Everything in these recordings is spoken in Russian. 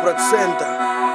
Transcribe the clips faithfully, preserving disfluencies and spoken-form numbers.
процента.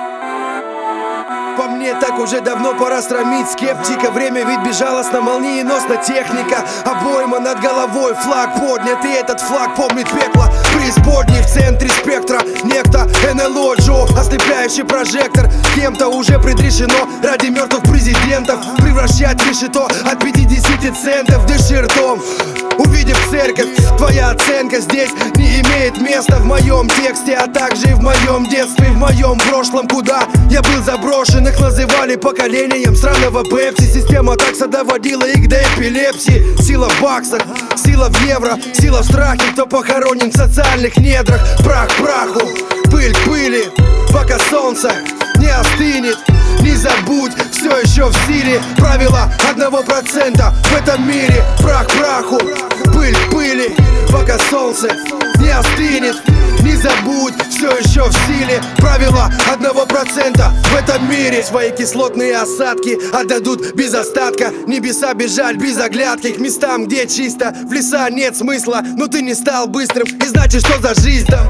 По мне так уже давно пора срамить скептика. Время ведь безжалостно, молниеносна техника. Обойма над головой, флаг поднят, и этот флаг помнит пекло преисподней. В центре спектра некто эн эл о Джо, ослепляющий прожектор. Кем-то уже предрешено ради мертвых президентов превращать решето от пятидесяти центов. Дыши ртом, увидев церковь. Твоя оценка здесь не имеет места в моем тексте, а также и в моем детстве, в моем прошлом, куда я был заброшен. Их называли поколением сраного пепси. Система такса доводила их до эпилепсии. Сила в баксах, сила в евро, сила в страхе. Кто похоронен в социальных недрах. Прах праху, пыль к пыли, пока солнце не остынет. Не забудь, все еще в силе правила одного процента в этом мире. Прах праху, пыль к пыли, пока солнце не остынет. Не забудь, все еще в силе правила одного процента в этом мире. Свои кислотные осадки отдадут без остатка. Небеса бежать без оглядки к местам, где чисто. В леса нет смысла, но ты не стал быстрым, и значит, что за жизнь там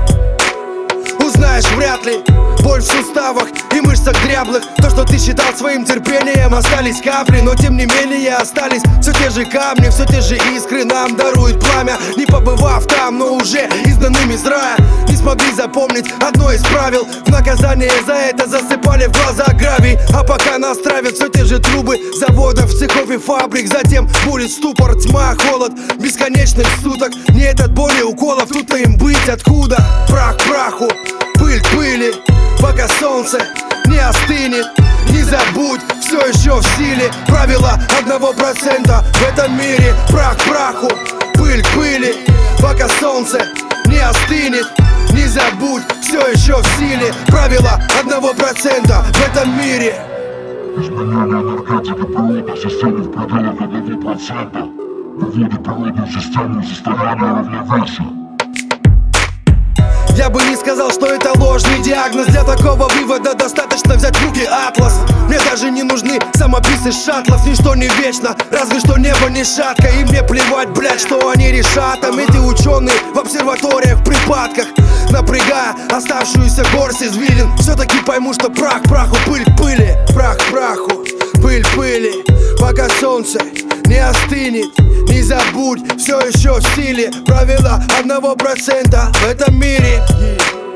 узнаешь вряд ли. Боль в суставах и мышцах дряблых. То, что ты считал своим терпением, остались капли, но тем не менее остались все те же камни, все те же искры нам дарует пламя. Не побывав там, но уже изгнанным из рая, не смогли запомнить одно из правил. В наказание за это засыпали в глаза гравий. А пока нас травят все те же трубы заводов, цехов и фабрик. Затем будет ступор, тьма, холод бесконечных суток. Нет от боли уколов, тут им быть откуда. Прах праху, пыль к пыли, пока солнце не остынет. Не забудь, все еще в силе правила одного процента в этом мире. Прах праху, пыль к пыли, пока солнце не остынет. Не забудь, все еще в силе правила одного процента в этом мире. Изменение энергетики природной системы в пределах одного процента выводит природную систему в состояние равновесия. Я бы не сказал, что это ложный диагноз. Для такого вывода достаточно взять в руки атлас. Мне даже не нужны самописы шаттлов. Ничто не вечно, разве что небо не шатко. И мне плевать, блять, что они решат. Там эти ученые в обсерваториях, в припадках, напрягая оставшуюся горсть извилин, все-таки пойму, что прах праху, пыль к пыли. Прах праху, пыль пыли, пока солнце не остынет. Не забудь, все еще в силе правила одного процента в этом мире.